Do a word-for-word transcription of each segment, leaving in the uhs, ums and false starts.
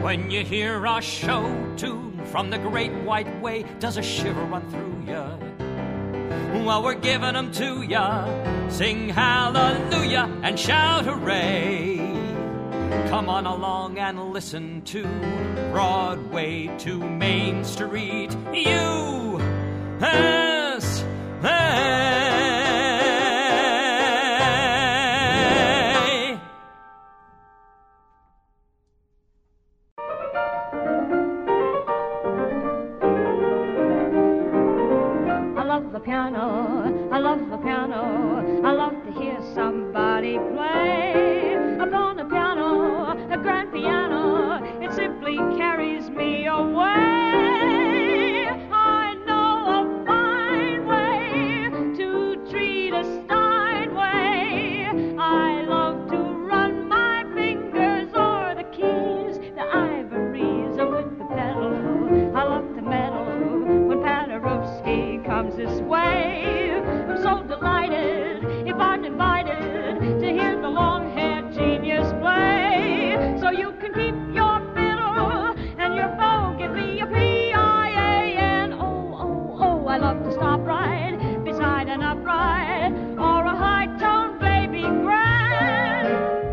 When you hear a show tune from the great white way, does a shiver run through ya? Well, we're giving them to ya. Sing hallelujah and shout hooray. Come on along and listen to Broadway to Main Street U S A. Piano, I love the piano, I love to hear somebody play upon a piano, a grand piano, it simply carries me away. I know a fine way to treat a Steinway. I love to run my fingers o'er the keys, the ivories with the pedal. I love to meddle when Paderewski comes this way. I'm so delighted if I'm invited to hear the long-haired genius play. So you can keep your fiddle and your bow, give me a P I A N O, oh, oh. I love to stop right beside an upright or a high-toned baby grand.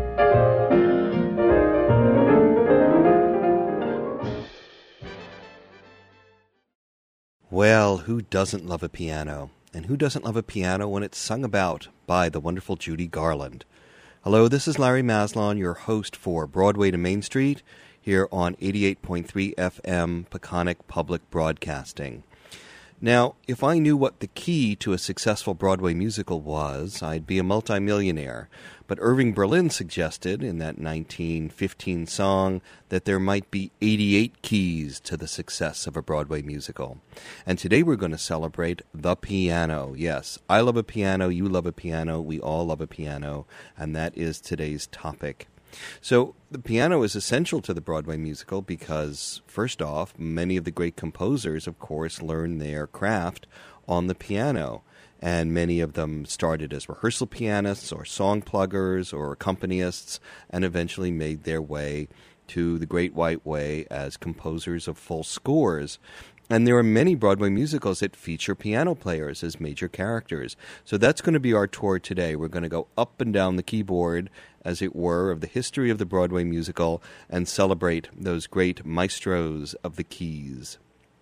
Well, who doesn't love a piano? And who doesn't love a piano when it's sung about by the wonderful Judy Garland? Hello, this is Larry Maslon, your host for Broadway to Main Street, here on eighty-eight point three F M Peconic Public Broadcasting. Now, if I knew what the key to a successful Broadway musical was, I'd be a multimillionaire. But Irving Berlin suggested in that nineteen fifteen song that there might be eighty-eight keys to the success of a Broadway musical. And today we're going to celebrate the piano. Yes, I love a piano, you love a piano, we all love a piano, and that is today's topic. So the piano is essential to the Broadway musical because, first off, many of the great composers, of course, learned their craft on the piano. And many of them started as rehearsal pianists or song pluggers or accompanists and eventually made their way to the Great White Way as composers of full scores. And there are many Broadway musicals that feature piano players as major characters. So that's going to be our tour today. We're going to go up and down the keyboard, as it were, of the history of the Broadway musical and celebrate those great maestros of the keys.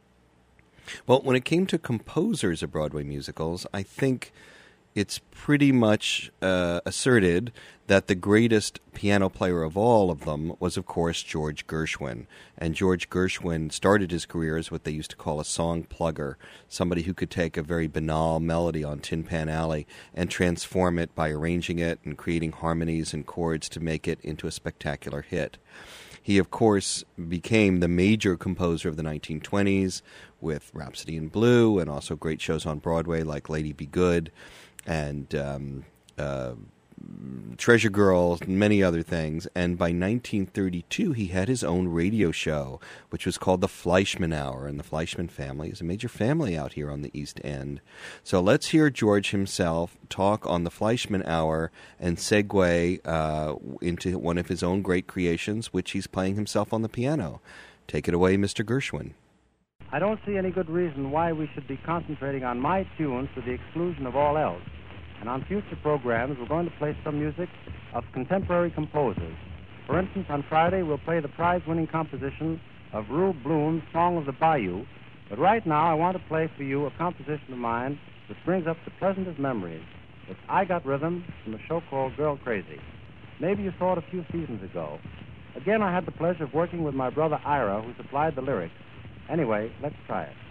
Well, when it came to composers of Broadway musicals, I think it's pretty much uh, asserted that the greatest piano player of all of them was, of course, George Gershwin. And George Gershwin started his career as what they used to call a song plugger, somebody who could take a very banal melody on Tin Pan Alley and transform it by arranging it and creating harmonies and chords to make it into a spectacular hit. He, of course, became the major composer of the nineteen twenties with Rhapsody in Blue and also great shows on Broadway like Lady Be Good and um, uh, Treasure Girl, and many other things. And by nineteen thirty-two, he had his own radio show, which was called the Fleischman Hour. And the Fleischman family is a major family out here on the East End. So let's hear George himself talk on the Fleischman Hour and segue uh, into one of his own great creations, which he's playing himself on the piano. Take it away, Mister Gershwin. I don't see any good reason why we should be concentrating on my tunes to the exclusion of all else. And on future programs, we're going to play some music of contemporary composers. For instance, on Friday, we'll play the prize-winning composition of Rube Bloom's Song of the Bayou. But right now, I want to play for you a composition of mine that brings up the pleasantest memories. It's I Got Rhythm from a show called Girl Crazy. Maybe you saw it a few seasons ago. Again, I had the pleasure of working with my brother Ira, who supplied the lyrics. Anyway, let's try it.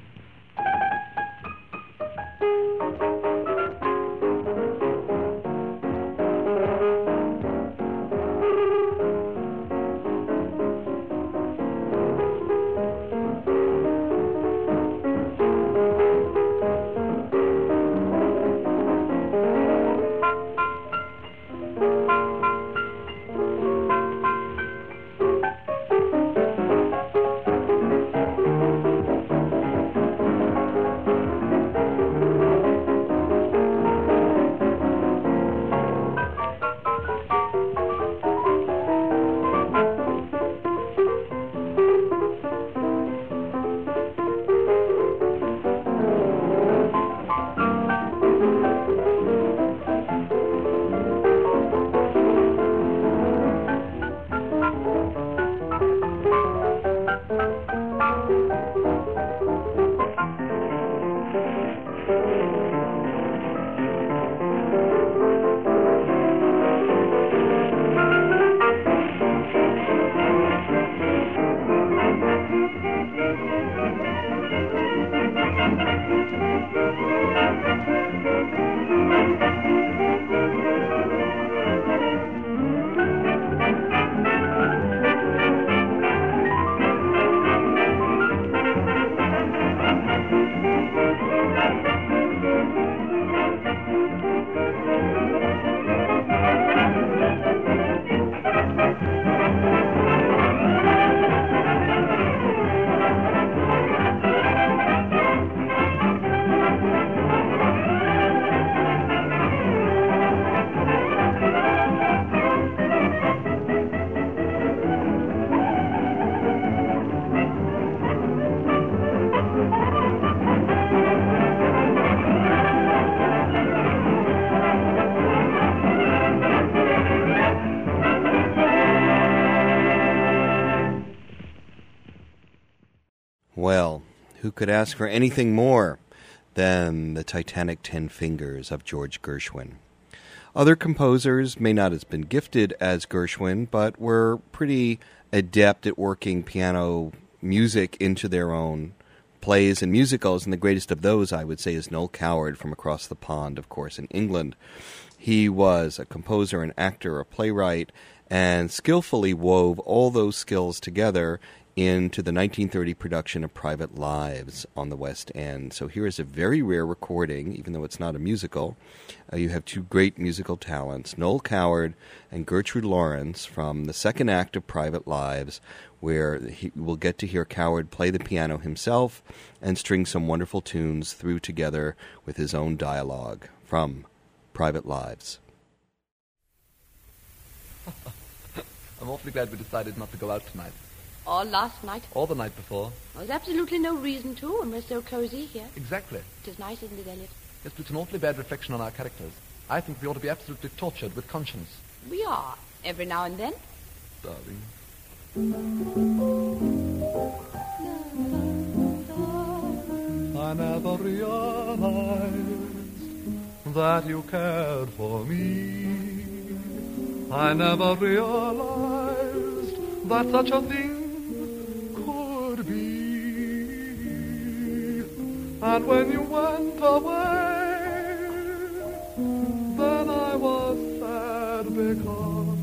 Well, who could ask for anything more than the Titanic Ten Fingers of George Gershwin? Other composers may not have been gifted as Gershwin, but were pretty adept at working piano music into their own plays and musicals, and the greatest of those, I would say, is Noel Coward from across the pond, of course, in England. He was a composer, an actor, a playwright, and skillfully wove all those skills together into the nineteen thirty production of Private Lives on the West End. So here is a very rare recording, even though it's not a musical. Uh, you have two great musical talents, Noel Coward and Gertrude Lawrence, from the second act of Private Lives, where he will get to hear Coward play the piano himself and string some wonderful tunes through together with his own dialogue from Private Lives. I'm awfully glad we decided not to go out tonight. Or last night. Or the night before. Well, there's absolutely no reason to, and we're so cozy here. Exactly. It is nice, isn't it, Elliot? Yes, but it's an awfully bad reflection on our characters. I think we ought to be absolutely tortured with conscience. We are, every now and then. Darling. I never realized that you cared for me. I never realized that such a thing could be. And when you went away, then I was sad because,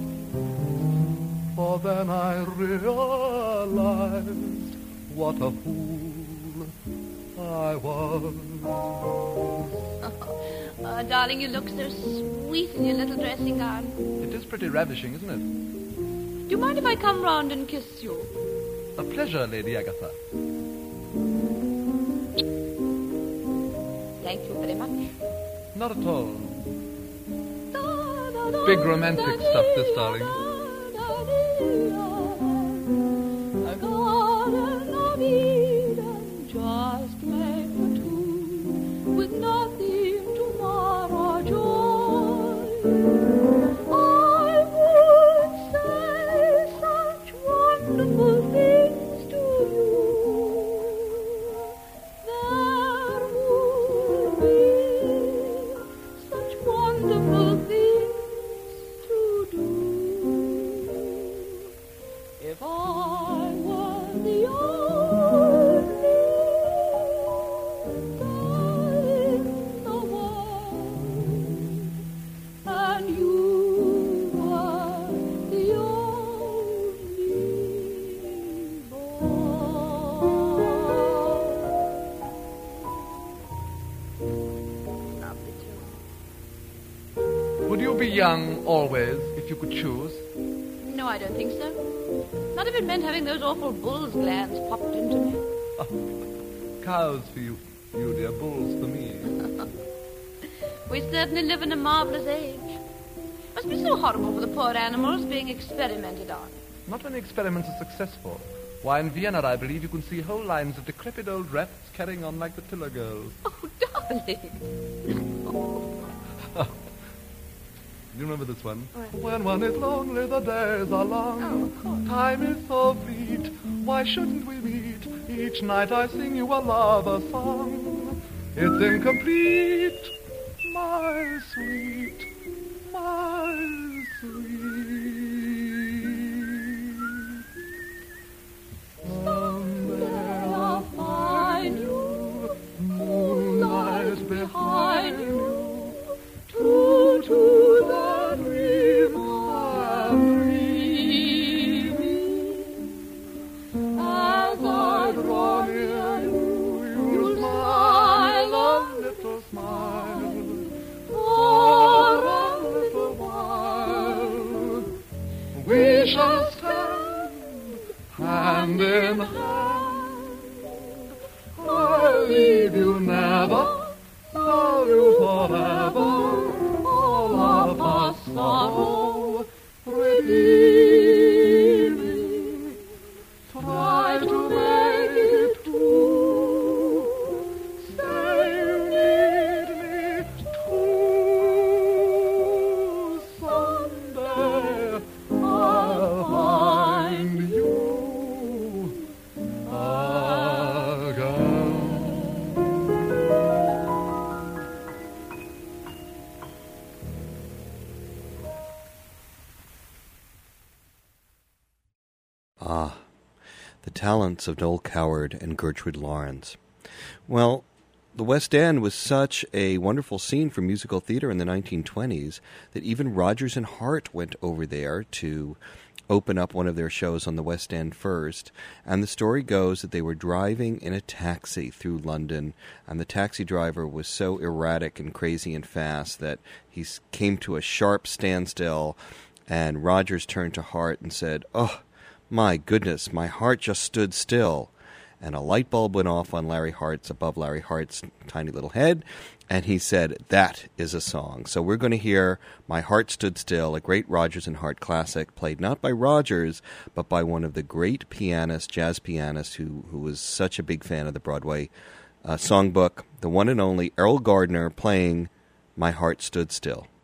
for then I realized what a fool I was. Oh, darling, you look so sweet in your little dressing gown. It is pretty ravishing, isn't it? Do you mind if I come round and kiss you? A pleasure, Lady Agatha. Thank you very much. Not at all. Big romantic stuff, this, darling. Just make for two, with nothing to mar our joy. I would say such wonderful things to you. There would be such wonderful things to do. If I were the only Would you be young always, if you could choose? No, I don't think so. Not if it meant having those awful bull's glands popped into me. Oh, cows for you, you dear, bulls for me. We certainly live in a marvelous age. Must be so horrible for the poor animals being experimented on. Not when the experiments are successful. Why, in Vienna, I believe you can see whole lines of decrepit old rats carrying on like the Tiller girls. Oh, darling. Do you remember this one? Right. When one is lonely, the days are long. Oh, of course. Time is so fleet. Why shouldn't we meet? Each night I sing you a lover song. It's incomplete, my sweet, my sweet. Someday I'll find you, moonlight behind you, true to the dream I'm dreaming. As I draw near you, you smile a little smile for a little while. We shall stand hand in hand. I'll leave you never, love you forever. All of our sorrow redeeming. Try to make it true. Say you need me too. Someday I'll find you. I'll Ah, the talents of Noel Coward and Gertrude Lawrence. Well, the West End was such a wonderful scene for musical theater in the nineteen twenties that even Rodgers and Hart went over there to open up one of their shows on the West End first. And the story goes that they were driving in a taxi through London, and the taxi driver was so erratic and crazy and fast that he came to a sharp standstill, and Rodgers turned to Hart and said, "Oh, my goodness, my heart just stood still." And a light bulb went off on Larry Hart's, above Larry Hart's tiny little head, and he said, "That is a song." So we're going to hear My Heart Stood Still, a great Rodgers and Hart classic, played not by Rodgers, but by one of the great pianists, jazz pianists, who, who was such a big fan of the Broadway uh, songbook, the one and only Errol Gardner, playing My Heart Stood Still.